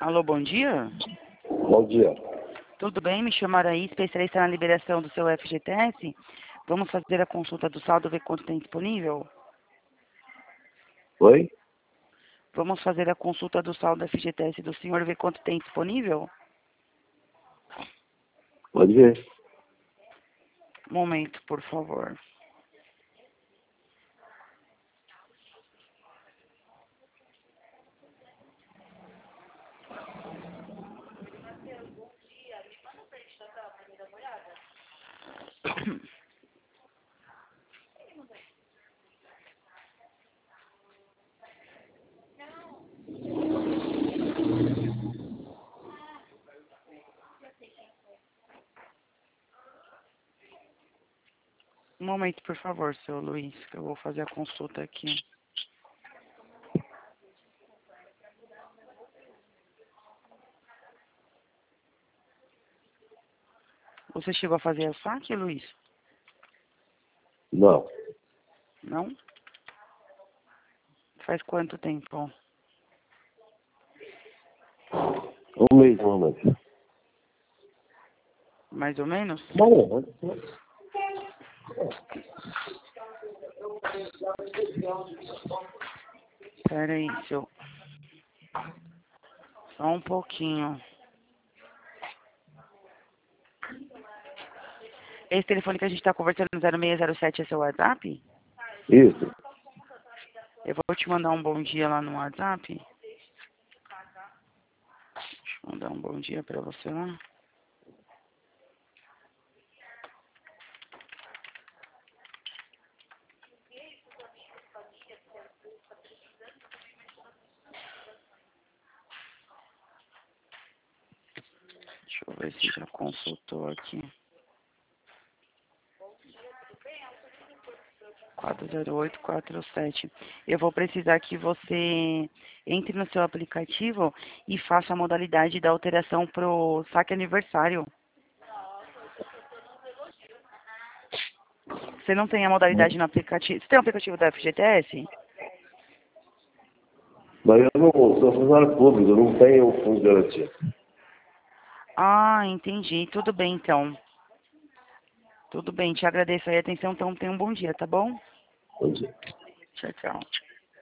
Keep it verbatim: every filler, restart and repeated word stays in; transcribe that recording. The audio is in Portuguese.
Alô, bom dia. Bom dia. Tudo bem? Me chamo Araí, especialista na liberação do seu F G T S. Vamos fazer a consulta do saldo, ver quanto tem disponível? Oi? Vamos fazer a consulta do saldo F G T S do senhor, ver quanto tem disponível? Pode ver. Um momento, por favor. Um momento, por favor, seu Luiz, que eu vou fazer a consulta aqui. Você chegou a fazer o saque, Luiz? Não. Não? Faz quanto tempo? Um mês, um mês. Mais ou menos? Bom, Pera aí, seu... Só um pouquinho. Esse telefone que a gente está conversando, zero seis zero sete, é seu WhatsApp? isso. Eu vou te mandar um bom dia lá no WhatsApp. Deixa eu mandar um bom dia pra você lá. Deixa eu ver se já consultou aqui. quatro zero oito quatro sete. Eu vou precisar que você entre no seu aplicativo e faça a modalidade da alteração pro saque aniversário. Você não tem a modalidade no aplicativo? Você tem o aplicativo da F G T S? Mas eu não sou funcionário público, eu não tenho fundo de garantia. Ah, entendi. Tudo bem, então. Tudo bem, te agradeço aí a atenção. Então, tenha um bom dia, tá bom? Bom dia. Tchau, tchau.